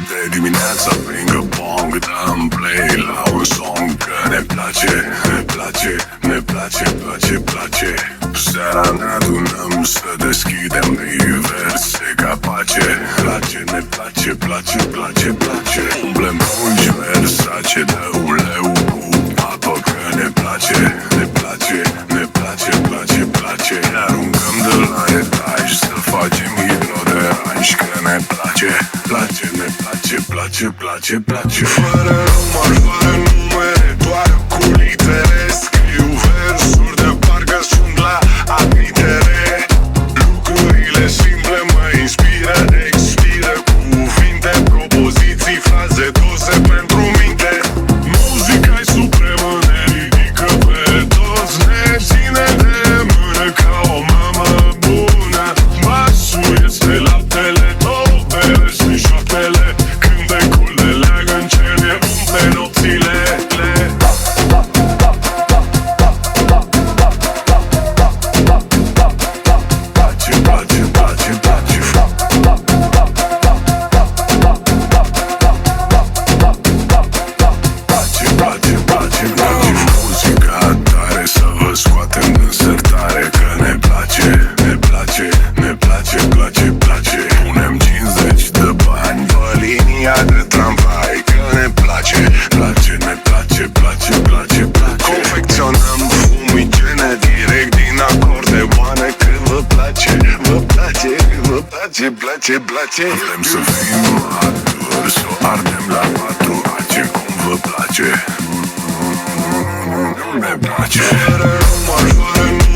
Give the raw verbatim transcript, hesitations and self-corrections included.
De dimineața pringă bong, dăm play la un song. Că ne place, ne place, ne place, place, place. Seara ne adunăm să deschidem diverse capace. Place, ne place, place, place, place. Umblem pungi Versace, dă un leu cu apă. Că ne place, ne place, ne place, place, place. Ne aruncăm de la etaj să facem hidroderanj. Că ne place, place, ne place, place, place, place. Fără număr, fără numere, doar cu litere. Scriu versuri de parcă sunt la admitere. Lucrurile simple mă inspiră, expiră cuvinte, propoziții, fraze duse pentru minte. Muzica-i supremă, ne ridică pe toți, ne ține de mână ca o mamă bună. Basul este laptele, două bere sunt șoaptele. Cântecul de leagăn ce ne umple nopțile. Place, place, place. Vrem să fim maturi, să o ardem la patru ace. Cum vă place? Ne place. Fără număr, fără număr.